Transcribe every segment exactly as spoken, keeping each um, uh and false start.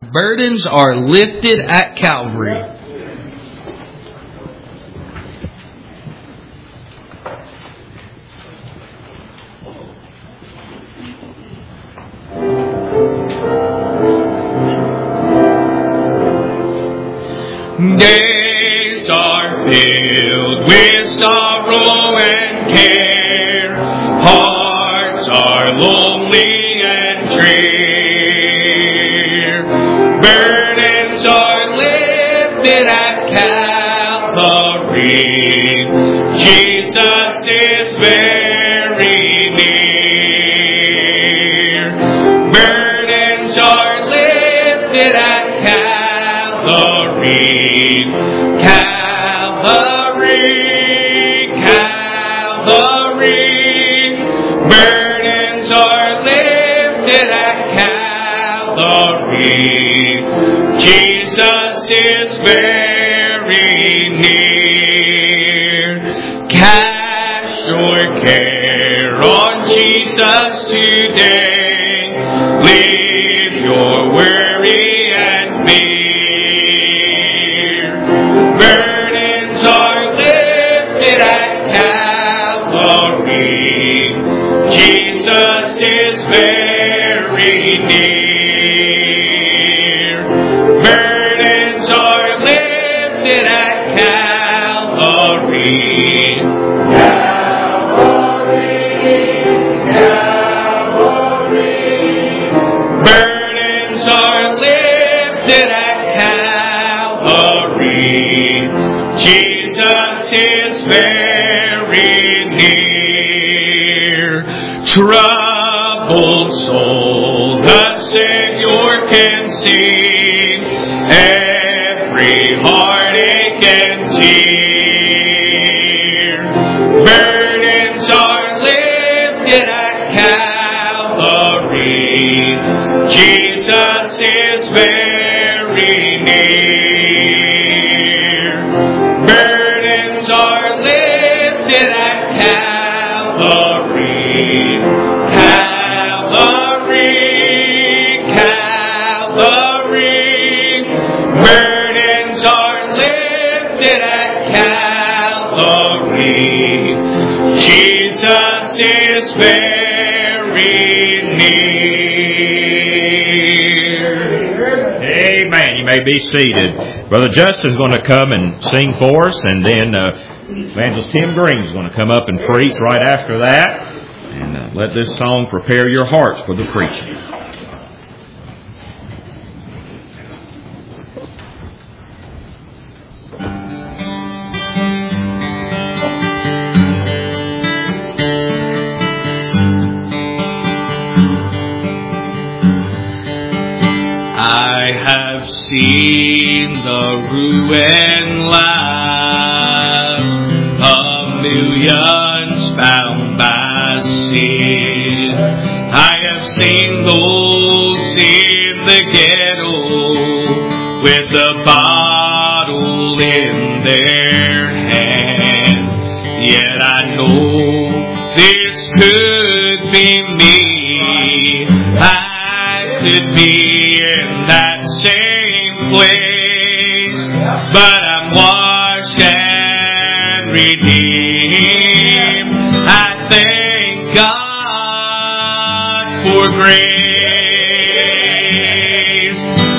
Burdens are lifted at Calvary. Days are filled with sorrow and care. Hearts are lonely and drear. Burdens are lifted at Calvary. Jesus is very near. Burdens are lifted at Calvary. Calvary, Calvary, burdens are lifted at Calvary. Jesus is very near. Cast your care on Jesus today. Leave your worry and fear. Burdens are lifted at Calvary. Jesus is very near. Burdens are lifted at Calvary. Calvary, Calvary. Burdens are lifted at Calvary. Jesus is very near. Troubled soul, the Savior can sing every heartache and tear. Burdens are lifted at Calvary. Jesus is very near. Burdens are lifted at Calvary. Calvary, Calvary. Burdens are lifted at Calvary. Jesus is very near. Amen. You may be seated. Brother Justin's going to come and sing for us, and then uh, Evangelist Tim Green is going to come up and preach right after that. And uh, let this song prepare your hearts for the preaching. I have seen the ruined lives of millions bound by sin. I have seen those in the ghetto with a bottle in their hand. Yet I know this could be me. I could be in that same place, but I'm washed and redeemed. I thank God for grace,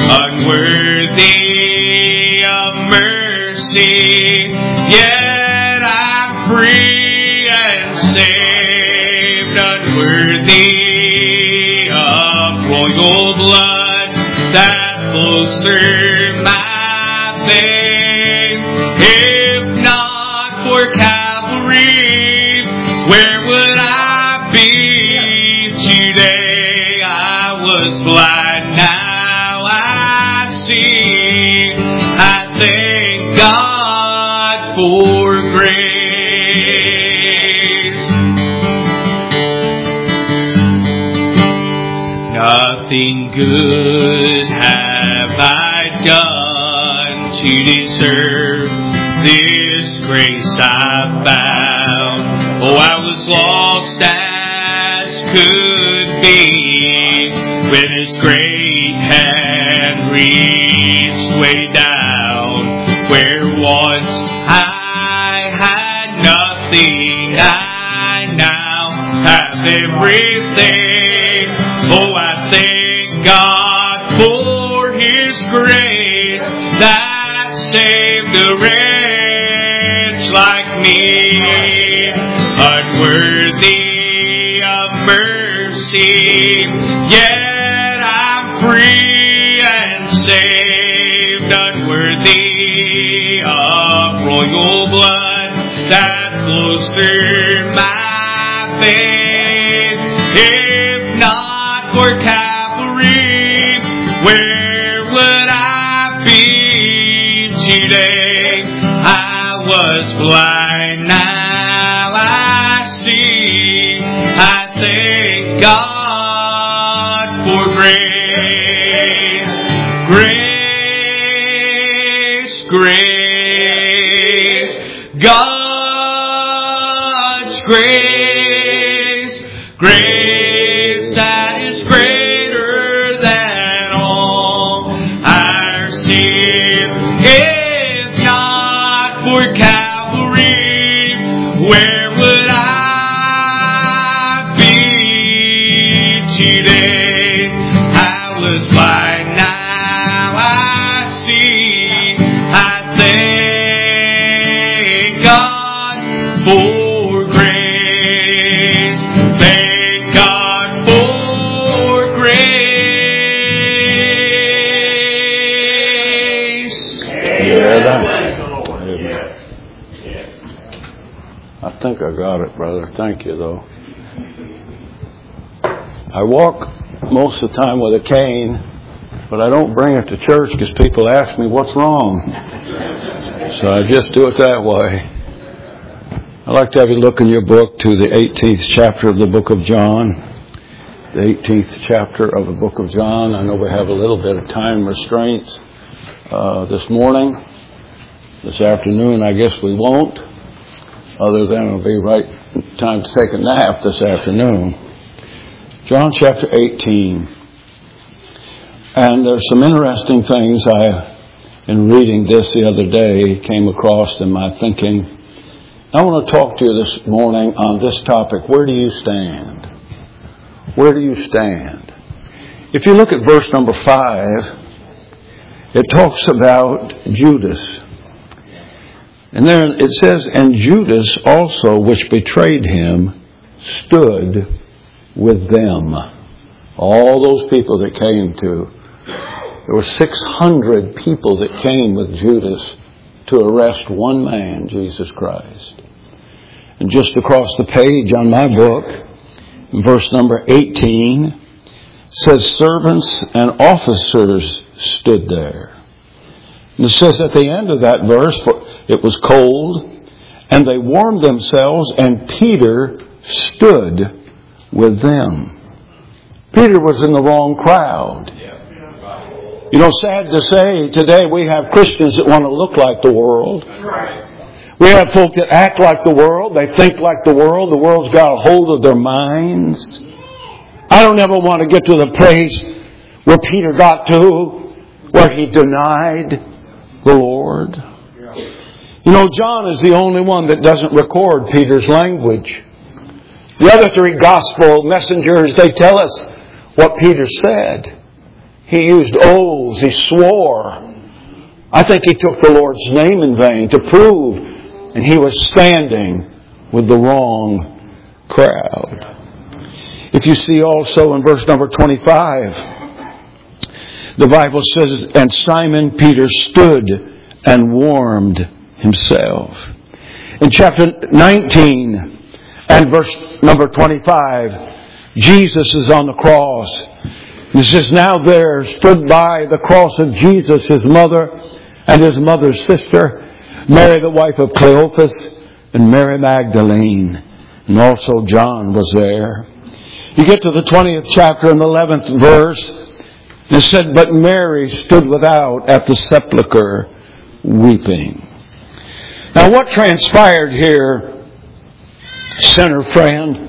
unworthy of mercy, yet I'm free and saved, unworthy of royal blood that flows through my veins. If not for Calvary, where would I be today? I was blind, now I see. I thank God for grace. Nothing good have I done to deserve this grace I found. Oh, I was lost as could be when His great hand reached way down where once I had nothing. I now have everything. Oh, I thank God for His grace that saved a wretch like me, unworthy of mercy, yet I'm free and saved, unworthy of royal blood that flows through my veins. If not for Calvary, where would I be today? I was blind, now I see. I thank God for grace, grace, grace, God's grace, grace that is greater than all our sin. If not for Calvary, where would I be today? I was blind, now I see. I thank God for grace. Thank God for grace. Yeah, that, I think I got it, brother. Thank you, though. I walk most of the time with a cane, but I don't bring it to church because people ask me what's wrong. So I just do it that way. I'd like to have you look in your book to the eighteenth chapter of the book of John. The eighteenth chapter of the book of John. I know we have a little bit of time restraints uh, this morning. This afternoon, I guess we won't. Other than it'll be right time to take a nap this afternoon. John chapter eighteen. And there's some interesting things I, in reading this the other day, came across in my thinking. I want to talk to you this morning on this topic. Where do you stand? Where do you stand? If you look at verse number five, it talks about Judas. And then it says, and Judas also, which betrayed him, stood with them. All those people that came to. There were six hundred people that came with Judas to arrest one man, Jesus Christ. And just across the page on my book, verse number eighteen, says servants and officers stood there. And it says at the end of that verse, for it was cold, and they warmed themselves, and Peter stood with them. Peter was in the wrong crowd. You know, sad to say, today we have Christians that want to look like the world. We have folk that act like the world. They think like the world. The world's got a hold of their minds. I don't ever want to get to the place where Peter got to, where he denied the Lord. You know, John is the only one that doesn't record Peter's language. The other three gospel messengers, they tell us what Peter said. He used oaths. He swore. I think he took the Lord's name in vain to prove, and he was standing with the wrong crowd. If you see also in verse number twenty-five, the Bible says, and Simon Peter stood and warmed himself. In chapter nineteen and verse number twenty-five, Jesus is on the cross. It says, now there stood by the cross of Jesus his mother and his mother's sister, Mary the wife of Cleophas, and Mary Magdalene. And also John was there. You get to the twentieth chapter and the eleventh verse. It said, but Mary stood without at the sepulchre weeping. Now what transpired here, sinner friend,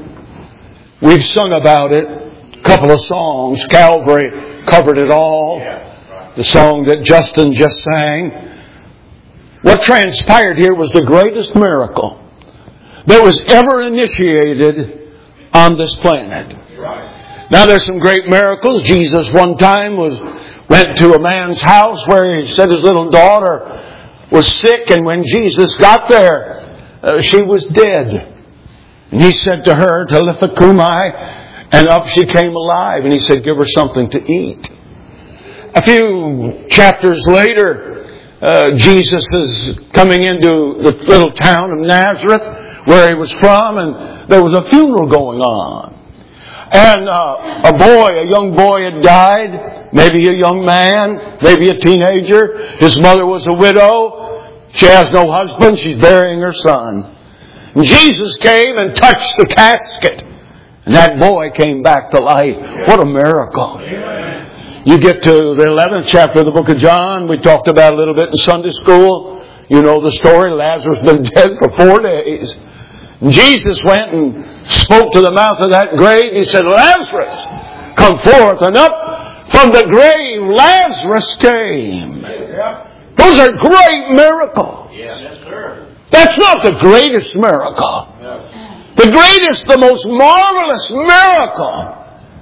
we've sung about it, a couple of songs. Calvary covered it all. the song that Justin just sang. What transpired here was the greatest miracle that was ever initiated on this planet. Now there's some great miracles. Jesus one time was went to a man's house where he said his little daughter was sick, and when Jesus got there, uh, she was dead. And he said to her, Talitha Kumai, and up she came alive. And he said, give her something to eat. A few chapters later, uh, Jesus is coming into the little town of Nazareth, where he was from, and there was a funeral going on. And uh, a boy, a young boy had died, maybe a young man, maybe a teenager. His mother was a widow. She has no husband. She's burying her son. And Jesus came and touched the casket. And that boy came back to life. What a miracle. You get to the eleventh chapter of the book of John. We talked about it a little bit in Sunday school. You know the story. Lazarus has been dead for four days. And Jesus went and spoke to the mouth of that grave. He said, Lazarus, come forth. And up from the grave, Lazarus came. Those are great miracles. That's not the greatest miracle. The greatest, the most marvelous miracle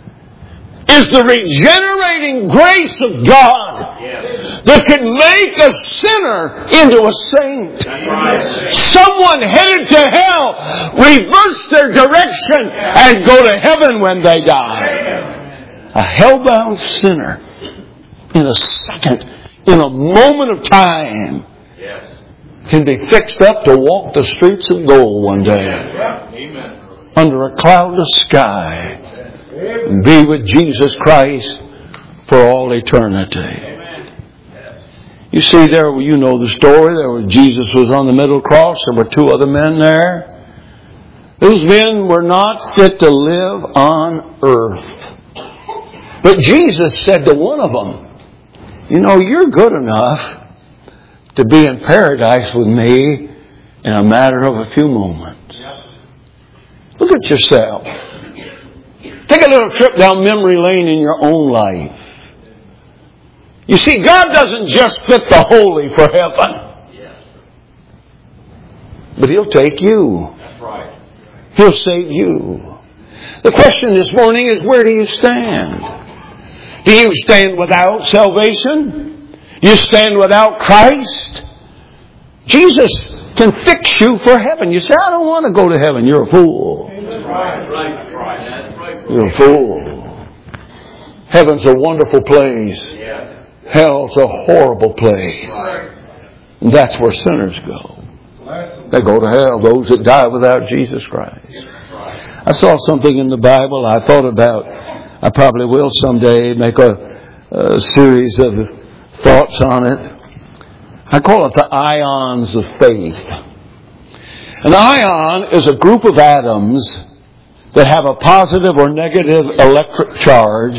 is the regenerating grace of God that can make a sinner into a saint. Someone headed to hell reverse their direction and go to heaven when they die. A hell-bound sinner in a second, in a moment of time, can be fixed up to walk the streets of gold one day under a cloudless sky and be with Jesus Christ for all eternity. You see, there, you know the story. There was Jesus was on the middle cross. There were two other men there. Those men were not fit to live on earth. But Jesus said to one of them, you know, you're good enough to be in paradise with me in a matter of a few moments. Look at yourself. Take a little trip down memory lane in your own life. You see, God doesn't just fit the holy for heaven. But He'll take you. He'll save you. The question this morning is, where do you stand? Do you stand without salvation? You stand without Christ? Jesus can fix you for heaven. You say, I don't want to go to heaven. You're a fool. You're a fool. Heaven's a wonderful place. Hell's a horrible place. And that's where sinners go. They go to hell, those that die without Jesus Christ. I saw something in the Bible I thought about. I probably will someday make a, a series of thoughts on it. I call it the ions of faith. An ion is a group of atoms that have a positive or negative electric charge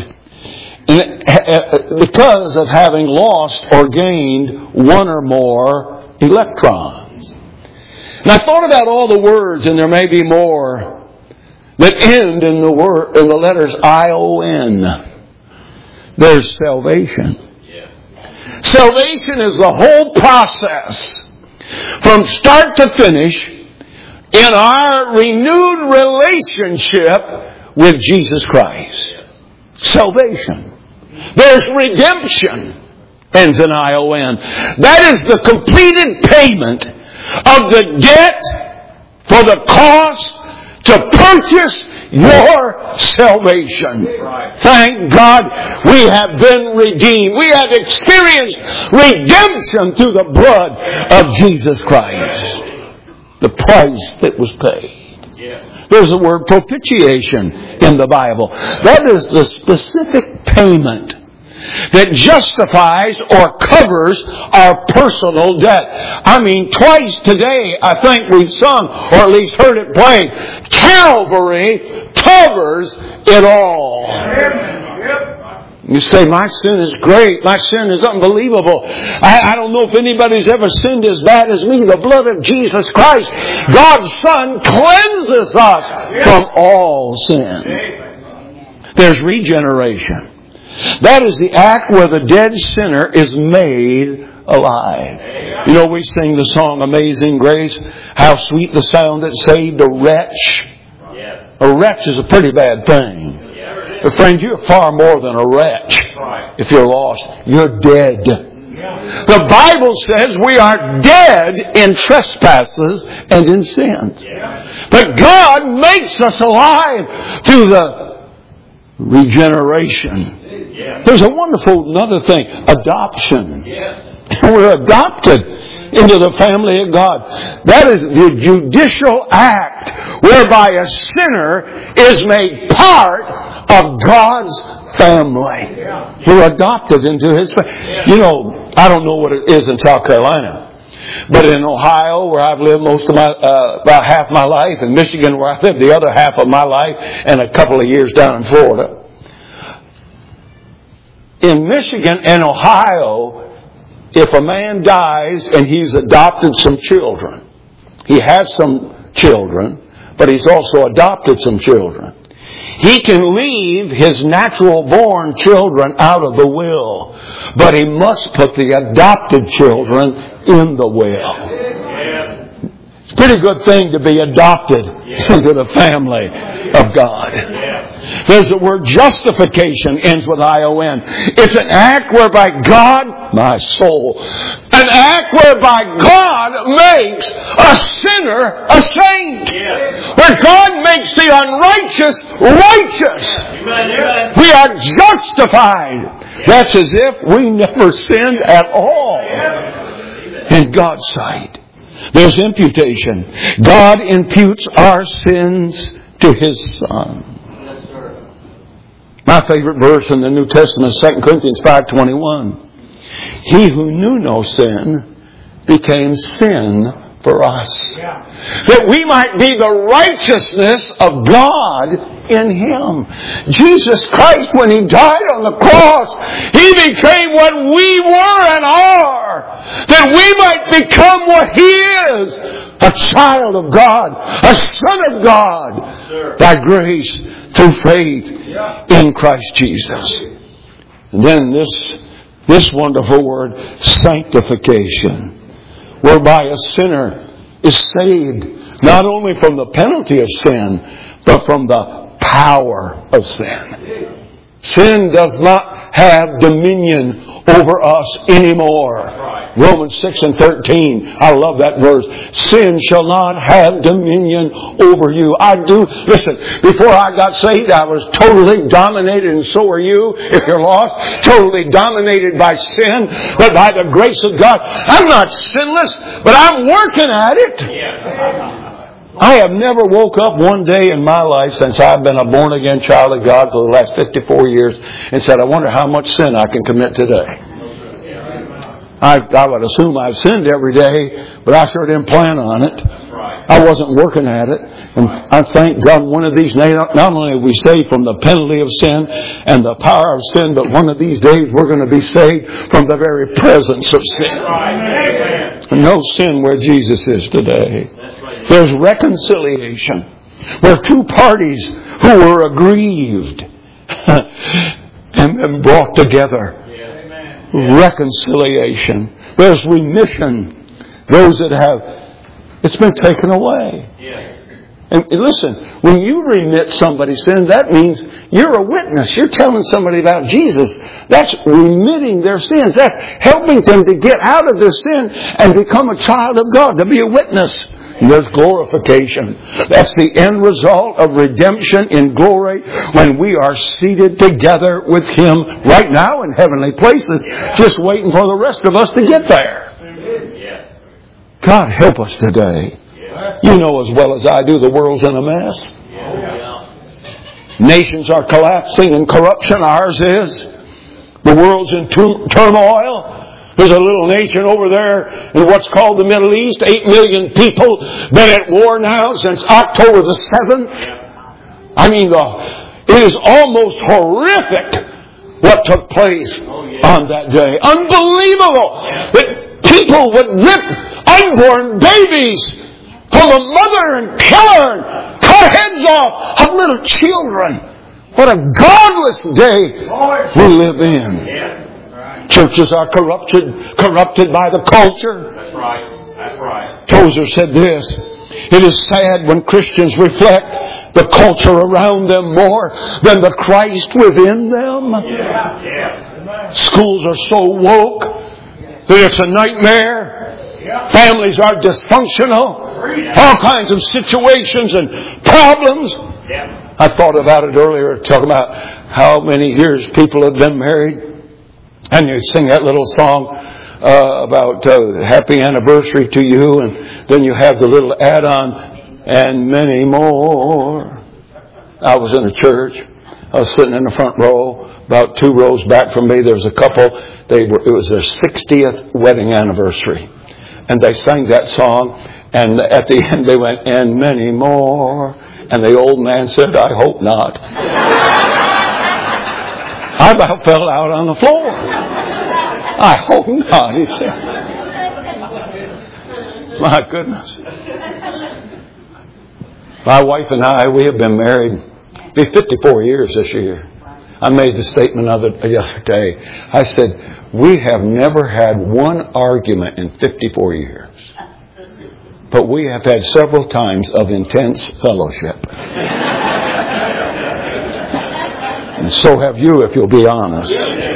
because of having lost or gained one or more electrons. And I thought about all the words, and there may be more, that end in the word in the letters I O N. There's salvation. Salvation is the whole process from start to finish in our renewed relationship with Jesus Christ. Salvation. There's redemption. Ends in I O N. That is the completed payment of the debt for the cost to purchase your salvation. Thank God we have been redeemed. We have experienced redemption through the blood of Jesus Christ. The price that was paid. There's the word propitiation in the Bible. That is the specific payment that justifies or covers our personal debt. I mean, twice today I think we've sung, or at least heard it played, Calvary covers it all. You say, my sin is great. My sin is unbelievable. I, I don't know if anybody's ever sinned as bad as me. The blood of Jesus Christ, God's Son, cleanses us from all sin. There's regeneration. That is the act where the dead sinner is made alive. You know, we sing the song Amazing Grace. How sweet the sound that saved a wretch. A wretch is a pretty bad thing. But friends, you're far more than a wretch. If you're lost, you're dead. The Bible says we are dead in trespasses and in sins. But God makes us alive through the regeneration. There's a wonderful another thing, adoption. We're adopted into the family of God. That is the judicial act whereby a sinner is made part of God's family. We're adopted into His family. You know, I don't know what it is in South Carolina, but in Ohio, where I've lived most of my, uh, about half my life, in Michigan, where I lived the other half of my life, and a couple of years down in Florida. In Michigan and Ohio, if a man dies and he's adopted some children, he has some children, but he's also adopted some children, he can leave his natural born children out of the will, but he must put the adopted children in the will. It's a pretty good thing to be adopted into the family of God. There's the word justification, ends with I O N. It's an act whereby God, my soul, an act whereby God makes a sinner a saint. Where God makes the unrighteous righteous. We are justified. That's as if we never sinned at all in God's sight. There's imputation. God imputes our sins to His Son. My favorite verse in the New Testament is Second Corinthians five twenty-one. He who knew no sin became sin for us. That we might be the righteousness of God in Him. Jesus Christ, when He died on the cross, He became what we were and are. That we might become what He is. A child of God. A son of God. By grace through faith in Christ Jesus. And then this, this wonderful word, sanctification. Whereby a sinner is saved not only from the penalty of sin, but from the power of sin. Sin does not have dominion over us anymore. Romans six and thirteen. I love that verse. Sin shall not have dominion over you. I do. Listen, before I got saved, I was totally dominated, and so are you, if you're lost, totally dominated by sin. But by the grace of God, I'm not sinless, but I'm working at it. I have never woke up one day in my life since I've been a born-again child of God for the last fifty-four years and said, I wonder how much sin I can commit today. I, I would assume I've sinned every day, but I sure didn't plan on it. I wasn't working at it. And I thank God one of these days, not only are we saved from the penalty of sin and the power of sin, but one of these days we're going to be saved from the very presence of sin. No sin where Jesus is today. There's reconciliation, where two parties who were aggrieved and then brought together. Reconciliation. There's remission. Those that have, it's been taken away. And listen, when you remit somebody's sin, that means you're a witness. You're telling somebody about Jesus. That's remitting their sins. That's helping them to get out of their sin and become a child of God, to be a witness. And there's glorification. That's the end result of redemption in glory, when we are seated together with Him right now in heavenly places, just waiting for the rest of us to get there. God help us today. You know as well as I do, the world's in a mess. Nations are collapsing in corruption. Ours is. The world's in turmoil. There's a little nation over there in what's called the Middle East. Eight million people been at war now since October the seventh. I mean, the, it is almost horrific what took place on that day. Unbelievable that people would rip unborn babies from a mother and kill her and cut heads off of little children. What a godless day we live in. Churches are corrupted, corrupted by the culture. That's right. That's right. Tozer said this: it is sad when Christians reflect the culture around them more than the Christ within them. Yeah. Yeah. Schools are so woke that it's a nightmare. Families are dysfunctional. All kinds of situations and problems. Yeah. I thought about it earlier, talking about how many years people have been married. And you sing that little song uh, about uh, happy anniversary to you, and then you have the little add-on, and many more. I was in a church. I was sitting in the front row. About two rows back from me, there was a couple. They were, it was their sixtieth wedding anniversary. And they sang that song, and at the end they went, and many more. And the old man said, I hope not. I about fell out on the floor. I hope not, he said. My goodness. My wife and I, we have been married, be fifty-four years this year. I made the statement of it yesterday. I said, we have never had one argument in fifty-four years. But we have had several times of intense fellowship. And so have you, if you'll be honest.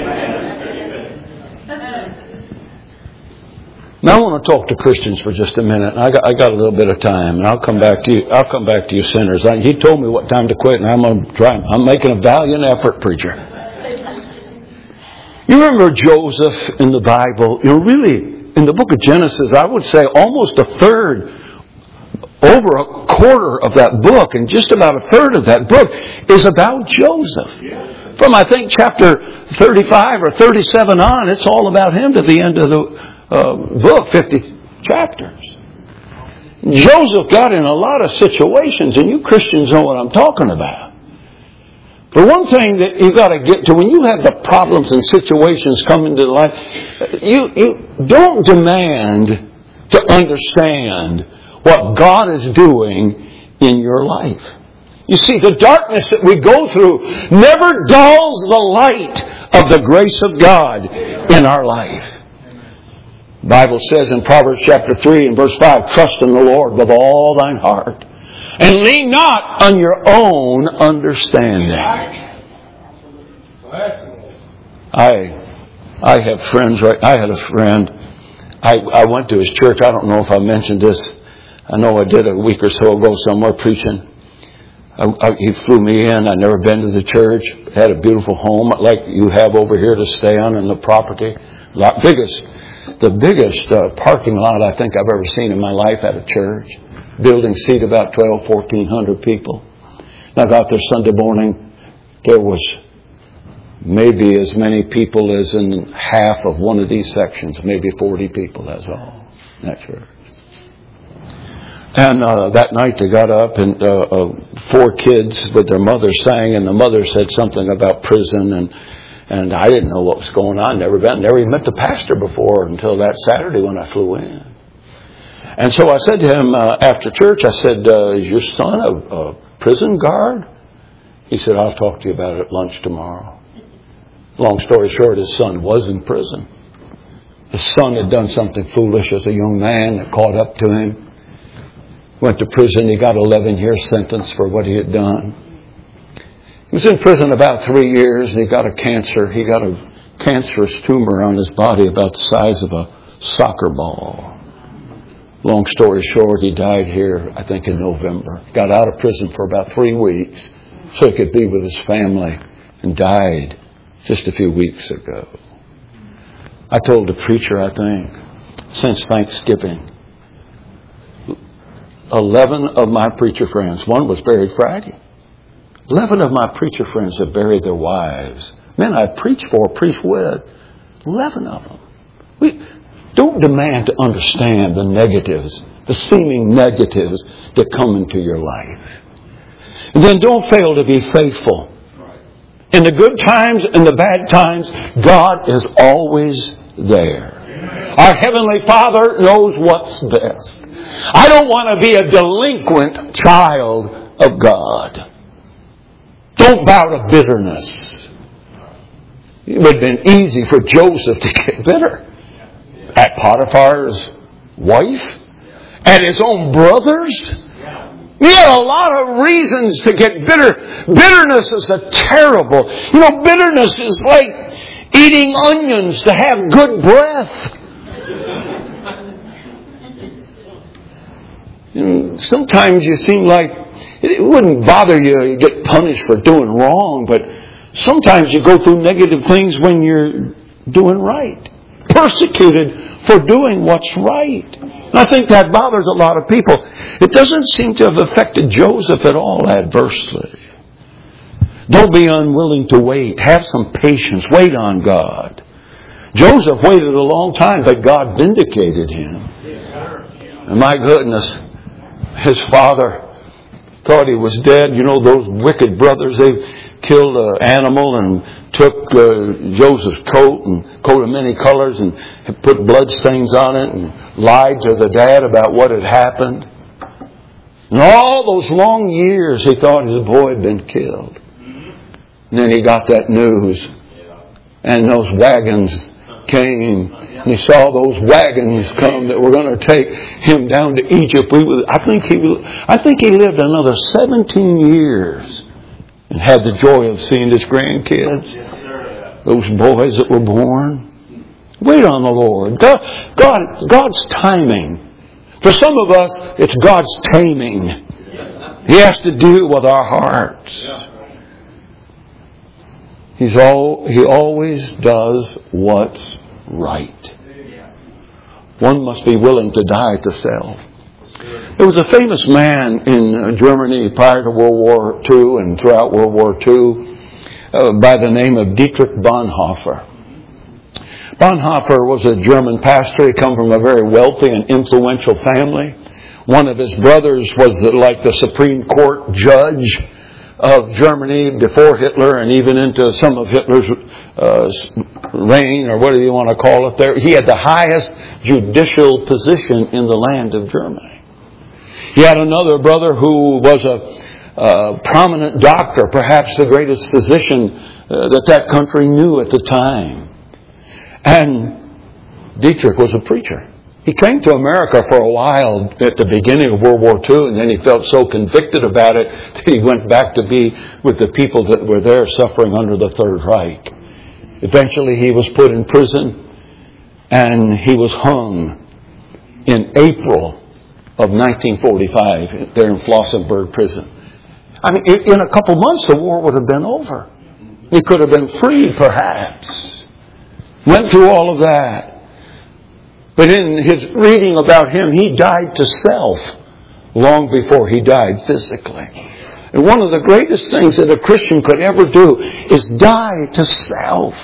Now I want to talk to Christians for just a minute. I got, I got a little bit of time, and I'll come back to you. I'll come back to you, sinners. I, he told me what time to quit, and I'm going to try. I'm making a valiant effort, preacher. You remember Joseph in the Bible? You know, really, in the book of Genesis, I would say almost a third, over a quarter of that book, and just about a third of that book is about Joseph. From, I think, chapter thirty-five or thirty-seven on, it's all about him to the end of the uh, book, fifty chapters. Joseph got in a lot of situations, and you Christians know what I'm talking about. But one thing that you got to get to, when you have the problems and situations come into life, you, you don't demand to understand what God is doing in your life. You see, the darkness that we go through never dulls the light of the grace of God in our life. The Bible says in Proverbs chapter three and verse five, trust in the Lord with all thine heart, and lean not on your own understanding. I I have friends, right? I had a friend. I, I went to his church. I don't know if I mentioned this. I know I did a week or so ago somewhere preaching. I, I, he flew me in. I'd never been to the church. Had a beautiful home like you have over here to stay on in the property. Lot biggest, the biggest uh, parking lot I think I've ever seen in my life at a church. Building seat about twelve, fourteen hundred people. And I got there Sunday morning. There was maybe as many people as in half of one of these sections. Maybe forty people, that's all. In that church. And uh, that night they got up and uh, uh, four kids with their mother sang, and the mother said something about prison, and and I didn't know what was going on. Never been, never even met the pastor before until that Saturday when I flew in. And so I said to him uh, after church, I said, uh, "Is your son a, a prison guard?" He said, "I'll talk to you about it at lunch tomorrow." Long story short, his son was in prison. His son had done something foolish as a young man that caught up to him. Went to prison. He got an eleven year sentence for what he had done. He was in prison about three years and he got a cancer. He got a cancerous tumor on his body about the size of a soccer ball. Long story short, he died here, I think in November. Got out of prison for about three weeks so he could be with his family, and died just a few weeks ago. I told the preacher, I think, since Thanksgiving, Eleven of my preacher friends, one was buried Friday. Eleven of my preacher friends have buried their wives. Men I preach for, preach with. Eleven of them. We don't demand to understand the negatives, the seeming negatives that come into your life. And then don't fail to be faithful. In the good times and the bad times, God is always there. Our Heavenly Father knows what's best. I don't want to be a delinquent child of God. Don't bow to bitterness. It would have been easy for Joseph to get bitter. At Potiphar's wife? At his own brothers? He had a lot of reasons to get bitter. Bitterness is a terrible... You know, bitterness is like eating onions to have good breath. You know, sometimes you seem like it wouldn't bother you to get punished for doing wrong, but sometimes you go through negative things when you're doing right. Persecuted for doing what's right. And I think that bothers a lot of people. It doesn't seem to have affected Joseph at all adversely. Don't be unwilling to wait. Have some patience. Wait on God. Joseph waited a long time, but God vindicated him. And my goodness, his father thought he was dead. You know, those wicked brothers, they killed an animal and took uh, Joseph's coat and coat of many colors and put blood stains on it and lied to the dad about what had happened. And all those long years he thought his boy had been killed. And then he got that news. And those wagons came. And he saw those wagons come that were going to take him down to Egypt. We was, I think he I think he lived another seventeen years and had the joy of seeing his grandkids. Those boys that were born. Wait on the Lord. God, God, God's timing. For some of us, it's God's taming. He has to deal with our hearts. He's all, he always does what's right. One must be willing to die to self. There was a famous man in Germany prior to World War Two and throughout World War Two uh, by the name of Dietrich Bonhoeffer. Bonhoeffer was a German pastor. He came from a very wealthy and influential family. One of his brothers was like the Supreme Court judge of Germany before Hitler and even into some of Hitler's uh, reign, or whatever you want to call it there. He had the highest judicial position in the land of Germany. He had another brother who was a, a prominent doctor, perhaps the greatest physician uh, that that country knew at the time. And Dietrich was a preacher. He came to America for a while at the beginning of World War Two, and then he felt so convicted about it that he went back to be with the people that were there suffering under the Third Reich. Eventually he was put in prison, and he was hung in April of nineteen forty-five there in Flossenburg prison. I mean, in a couple months the war would have been over. He could have been freed, perhaps. Went through all of that. But in his reading about him, he died to self long before he died physically. And one of the greatest things that a Christian could ever do is die to self.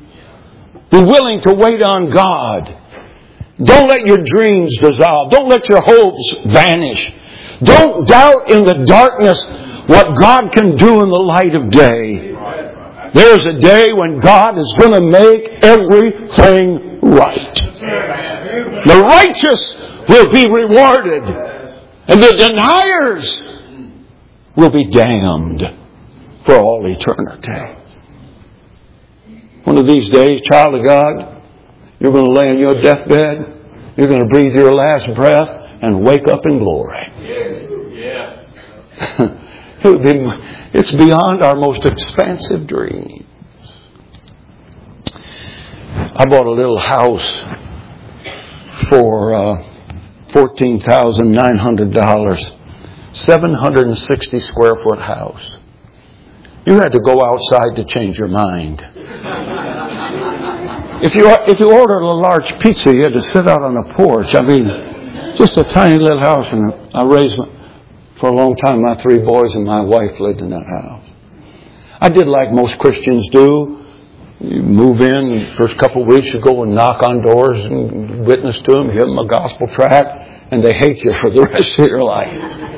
Be willing to wait on God. Don't let your dreams dissolve. Don't let your hopes vanish. Don't doubt in the darkness what God can do in the light of day. There's a day when God is going to make everything right. The righteous will be rewarded, and the deniers will be damned for all eternity. One of these days, child of God, you're going to lay on your deathbed, you're going to breathe your last breath, and wake up in glory. It would be, it's beyond our most expansive dreams. I bought a little house for uh, fourteen thousand nine hundred dollars. seven hundred sixty square foot house. You had to go outside to change your mind. If you if you ordered a large pizza, you had to sit out on a porch. I mean, just a tiny little house. And I raised, my, for a long time, my three boys and my wife lived in that house. I did like most Christians do. You move in, first couple of weeks you go and knock on doors and witness to them, give them a gospel tract, and they hate you for the rest of your life.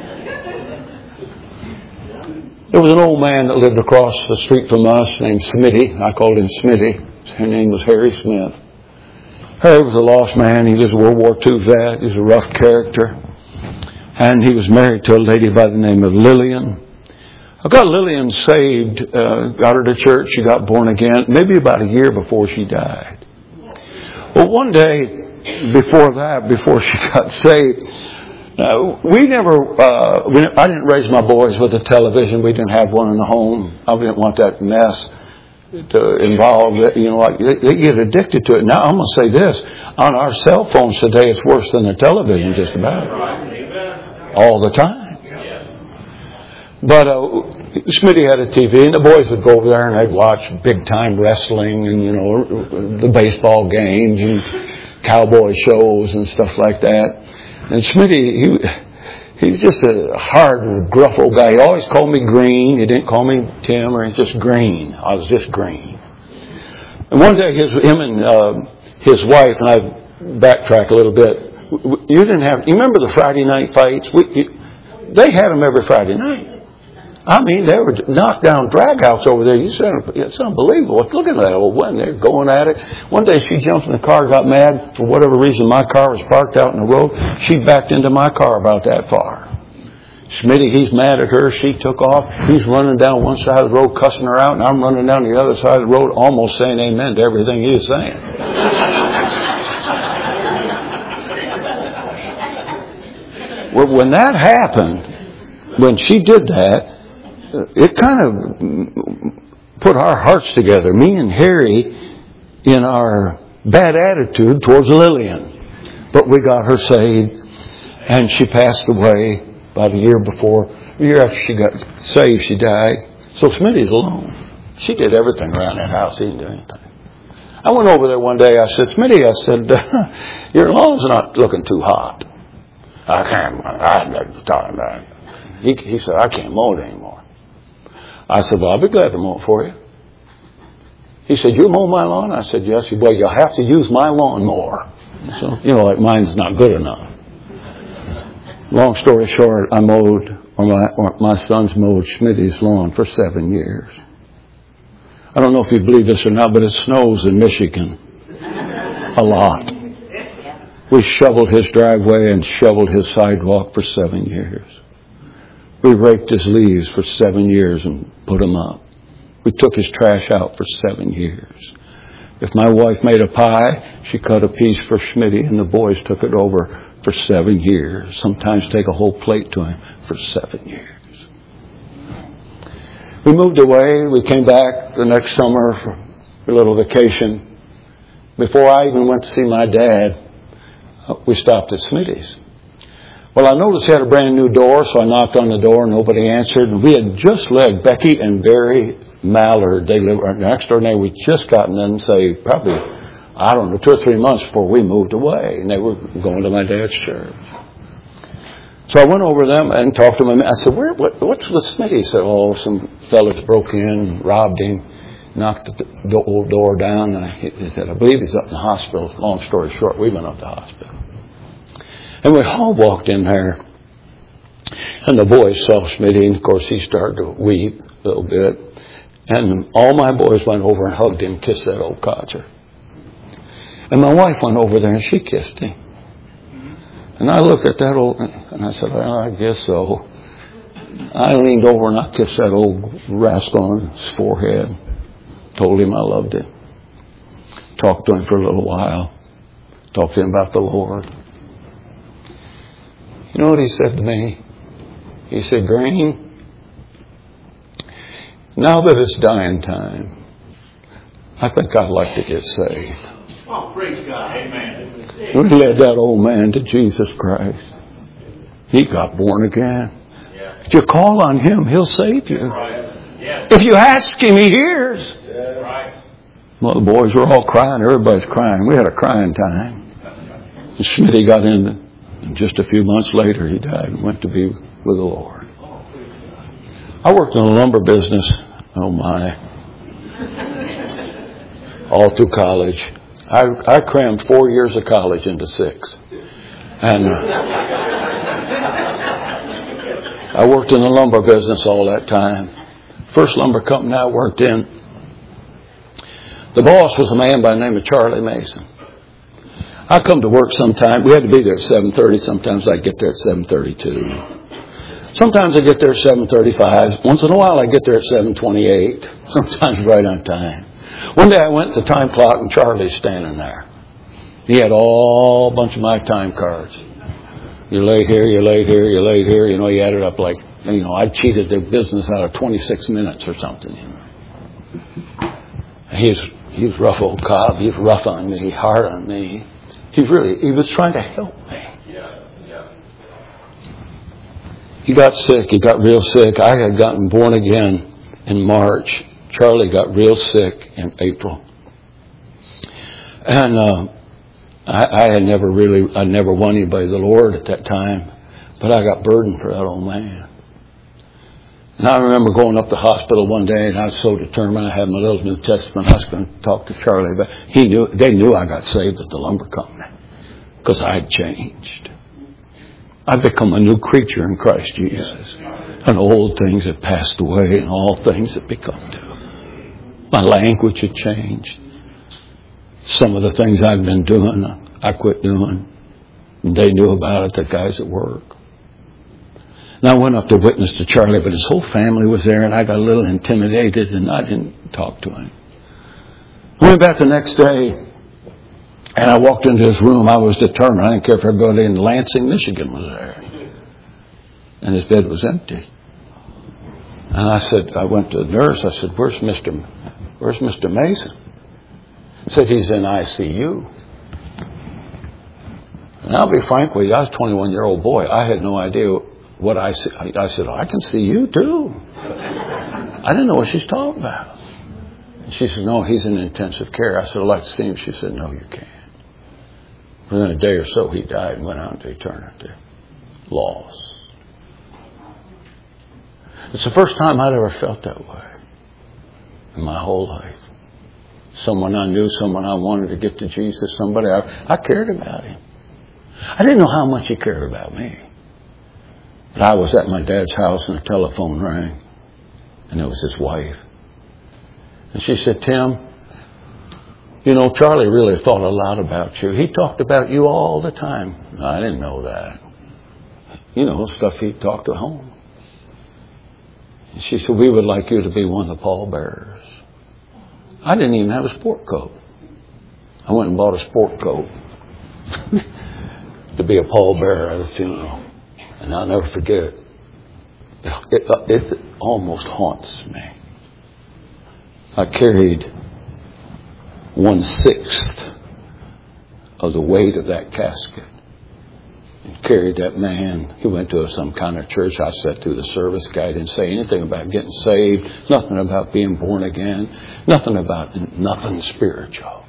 There was an old man that lived across the street from us named Smitty. I called him Smitty. His name was Harry Smith. Harry was a lost man. He was a World War Two vet. He was a rough character. And he was married to a lady by the name of Lillian. I got Lillian saved, uh, got her to church. She got born again, maybe about a year before she died. Well, one day before that, before she got saved, uh, we never, uh, we, I didn't raise my boys with a television. We didn't have one in the home. I didn't want that mess to involve, you know, like they, they get addicted to it. Now, I'm going to say this. On our cell phones today, it's worse than the television just about. All the time. But uh, Smitty had a T V, and the boys would go over there and they'd watch big-time wrestling and, you know, the baseball games and cowboy shows and stuff like that. And Smitty, he, he's just a hard, gruff old guy. He always called me Green. He didn't call me Tim or he's just Green. I was just Green. And one day, his, him and uh, his wife, and I backtrack a little bit, you didn't have, you remember the Friday night fights? We, you, they had them every Friday night. I mean, they were knockdown dragouts over there. You said it's unbelievable. Look at that old one. They're going at it. One day she jumped in the car, got mad for whatever reason. My car was parked out in the road. She backed into my car about that far. Smitty, he's mad at her. She took off. He's running down one side of the road, cussing her out, and I'm running down the other side of the road, almost saying amen to everything he was saying. Well, when that happened, when she did that, it kind of put our hearts together, me and Harry, in our bad attitude towards Lillian. But we got her saved, and she passed away about a year before, a year after she got saved, she died. So Smitty's alone. She did everything around that house. He didn't do anything. I went over there one day. I said, Smitty, I said, your lawn's not looking too hot. I can't, I'm not talking about it. He, he said, I can't mow it anymore. I said, well, I'll be glad to mow it for you. He said, you mow my lawn? I said, yes. Well, you'll have to use my lawnmower. So, you know, like mine's not good enough. Long story short, I mowed, or my, or my sons mowed Schmitty's lawn for seven years. I don't know if you believe this or not, but it snows in Michigan a lot. We shoveled his driveway and shoveled his sidewalk for seven years. We raked his leaves for seven years and put them up. We took his trash out for seven years. If my wife made a pie, she cut a piece for Schmitty, and the boys took it over for seven years. Sometimes take a whole plate to him for seven years. We moved away. We came back the next summer for a little vacation. Before I even went to see my dad, we stopped at Smitty's. Well, I noticed he had a brand new door, so I knocked on the door and nobody answered. And we had just left Becky and Barry Mallard. They live next door neighbor. We just gotten in, say, probably, I don't know, two or three months before we moved away. And they were going to my dad's church. So I went over them and talked to them. I said, Where, what, what's the Smitty? He said, oh, some fellas broke in, robbed him, knocked the old door down. And I, he said, I believe he's up in the hospital. Long story short, we went up to the hospital. And we all walked in there. And the boys saw Smitty, and of course he started to weep a little bit. And all my boys went over and hugged him, kissed that old codger. And my wife went over there and she kissed him. And I looked at that old, and I said, well, I guess so. I leaned over and I kissed that old rascal on his forehead. Told him I loved him. Talked to him for a little while. Talked to him about the Lord. You know what he said to me? He said, Green, now that it's dying time, I think I'd like to get saved. Oh, praise God. Amen. We led that old man to Jesus Christ. He got born again. Yeah. If you call on Him, He'll save you. Right. Yes. If you ask Him, He hears. Yeah. Right. Well, the boys were all crying. Everybody's crying. We had a crying time. And Smitty got in. And just a few months later, he died and went to be with the Lord. I worked in the lumber business. Oh, my. All through college. I, I crammed four years of college into six. And uh, I worked in the lumber business all that time. First lumber company I worked in, the boss was a man by the name of Charlie Mason. I come to work sometime. We had to be there at seven thirty. Sometimes I'd get there at seven thirty-two. Sometimes I get there at seven thirty-five. Once in a while I get there at seven twenty-eight. Sometimes right on time. One day I went to the time clock and Charlie's standing there. He had all a bunch of my time cards. You're late here, you're late here, you're late here. You know, he added up like, you know, I cheated their business out of twenty-six minutes or something. You know. He was, he was rough old Cobb. He was rough on me, hard on me. He really, he was trying to help me. Yeah, yeah. He got sick. He got real sick. I had gotten born again in March. Charlie got real sick in April. And uh, I, I had never really, I never won anybody to the Lord at that time. But I got burdened for that old man. And I remember going up to the hospital one day, and I was so determined. I had my little New Testament. I was going to talk to Charlie, but he knew. They knew I got saved at the lumber company because I had changed. I'd become a new creature in Christ Jesus, and old things had passed away, and all things had become new. My language had changed. Some of the things I'd been doing, I quit doing. And they knew about it. The guys at work. And I went up to witness to Charlie, but his whole family was there, and I got a little intimidated, and I didn't talk to him. I went back the next day, and I walked into his room. I was determined. I didn't care if everybody in Lansing, Michigan was there. And his bed was empty. And I said, I went to the nurse. I said, where's Mister Where's Mister Mason? He said, he's in I C U. And I'll be frank with you, I was a twenty-one-year-old boy. I had no idea what I see. I said, oh, I can see you too. I didn't know what she's talking about. And she said, no, he's in intensive care. I said, I'd like to see him. She said, no, you can't. Within a day or so, he died and went out into eternity. Lost. It's the first time I'd ever felt that way in my whole life. Someone I knew, someone I wanted to get to Jesus, somebody I, I cared about him. I didn't know how much he cared about me. But I was at my dad's house and the telephone rang. And it was his wife. And she said, Tim, you know, Charlie really thought a lot about you. He talked about you all the time. No, I didn't know that. You know, stuff he talked at home. And she said, we would like you to be one of the pallbearers. I didn't even have a sport coat. I went and bought a sport coat to be a pallbearer at a funeral. And I'll never forget it. It, it. It almost haunts me. I carried one-sixth of the weight of that casket. And carried that man. He went to some kind of church. I sat through the service. Guy didn't say anything about getting saved. Nothing about being born again. Nothing about nothing spiritual.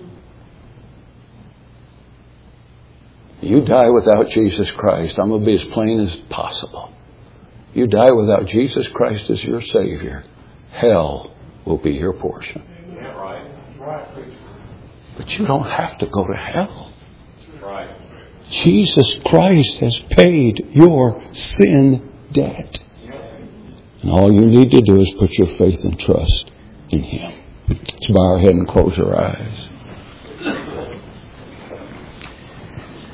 You die without Jesus Christ. I'm going to be as plain as possible. You die without Jesus Christ as your Savior. Hell will be your portion. Yeah, right. Right. But you don't have to go to hell. Right. Jesus Christ has paid your sin debt. And all you need to do is put your faith and trust in Him. Let's bow our head and close our eyes.